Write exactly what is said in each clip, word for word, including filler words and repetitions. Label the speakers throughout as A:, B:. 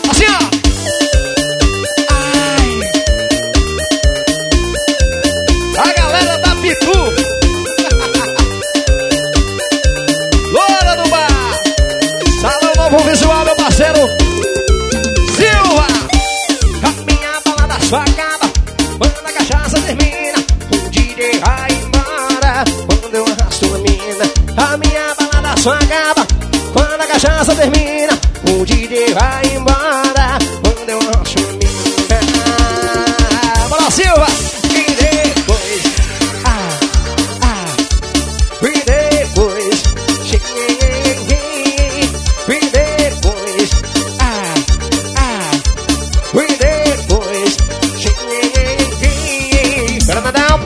A: Assim, ó. Ai. A galera da Pitu. Loura do bar. Salão Novo Visual, meu parceiro Silva. A minha balada só acaba quando a cachaça termina. O D J vai embora quando eu arrasto a mina. A minha balada só acaba quando a cachaça termina. O D J vai embora quando eu arrasto a mina. Bora, Silva. E depois, ah, ah, e depois, e depois, ah, ah, e depois, Granadão.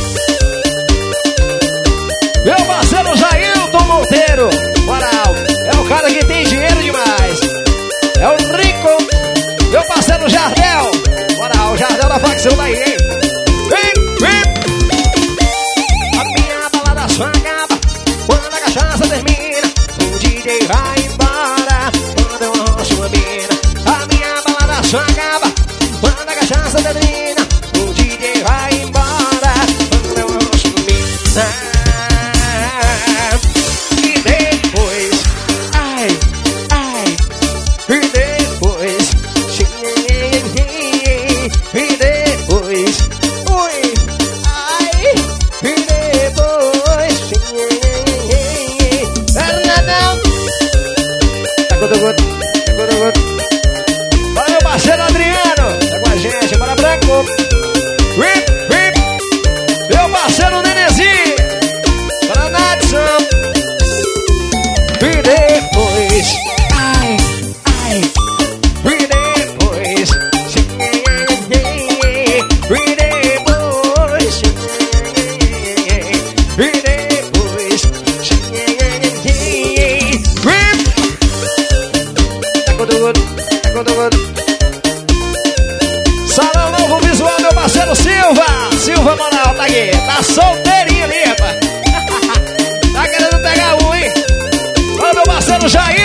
A: Meu parceiro Jailton Monteiro, moral, é o cara que tem dinheiro demais. É o Rico, meu parceiro Jardel, moral, Jardel da facção daí, hein? Vem, vem. A minha balada só acaba quando a cachaça termina. O D J vai embora quando eu arrocho a mina. A minha balada só acaba quando a cachaça termina. O D J vai embora quando eu arrocho a mina. E depois, ai, ai, e depois, e depois, ui, ai, e depois, Fernandão. Tá com o gosto, tá com o gosto. Bora, meu parceiro Adriano, tá com a gente, bora, Branco. Rip, rip. Meu parceiro Nenezinho, bora, Nadson. E depois, ai, ai, e depois, e depois, e depois, rip. Tá com tudo, tá com tudo. Salão Novo Visual, meu parceiro Silva. Silva Moral, tá aqui. Tá solteirinho ali, rapaz. Tá querendo pegar um, hein? Olha meu parceiro Jair.